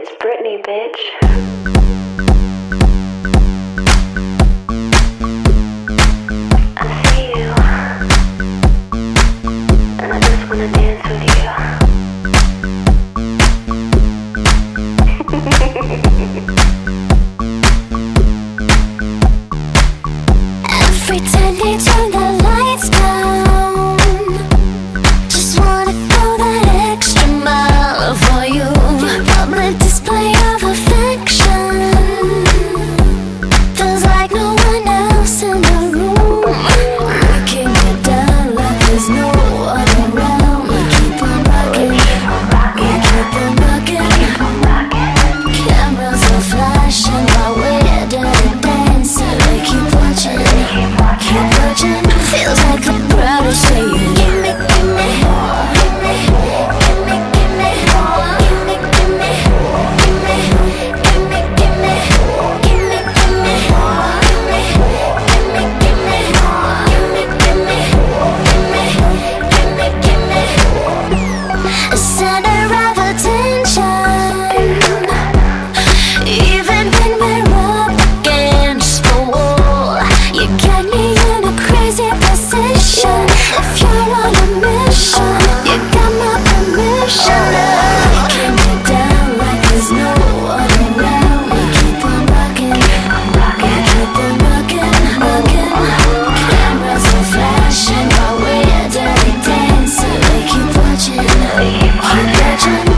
It's Britney, bitch. I see you, and I just wanna dance with you. Every time they turn the lights down, just wanna go that extra mile for you. Public display of affection, feels like no one else in the room. Breaking it down like there's no one around. We keep on rocking, we keep on rocking. Cameras are flashing while we're dirty dancing. They keep watching, keep watching. Feels like the crowd is saying, gimme, gimme, gimme, gimme, gimme, gimme, gimme, gimme, gimme, gimme, gimme, gimme, gimme, a center of attention. Even when we're up against the wall, you got me in a crazy position. If you're on a mission, you got my permission. Breaking it down like there's no one around. We keep on rocking, we keep on rocking. Cameras are flashing while we're dirty dancing. We keep watching, keep watching.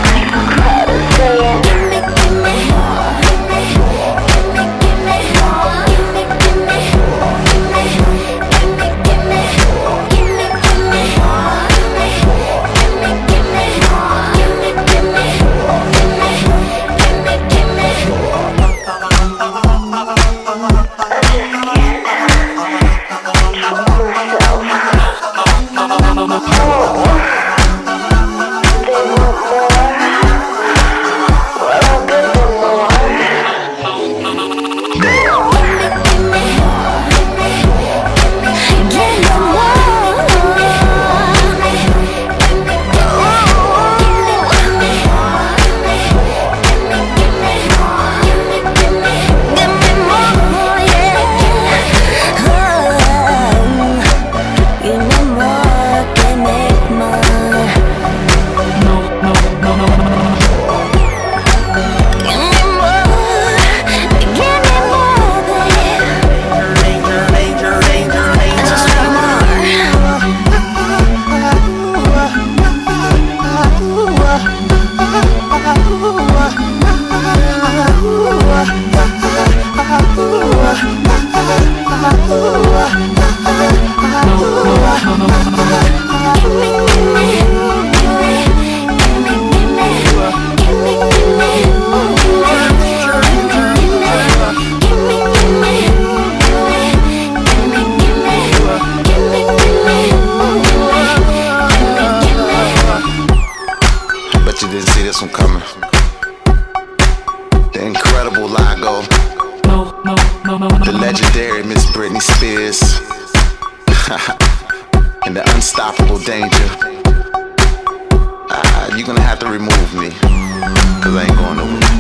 Gimme, gimme, gimme, gimme, gimme, gimme, gimme, gimme, gimme, gimme, gimme, Bet you didn't see this one coming. The incredible Lago, the legendary Miss Britney Spears, and the unstoppable Danger. You're gonna have to remove me, cause I ain't going nowhere.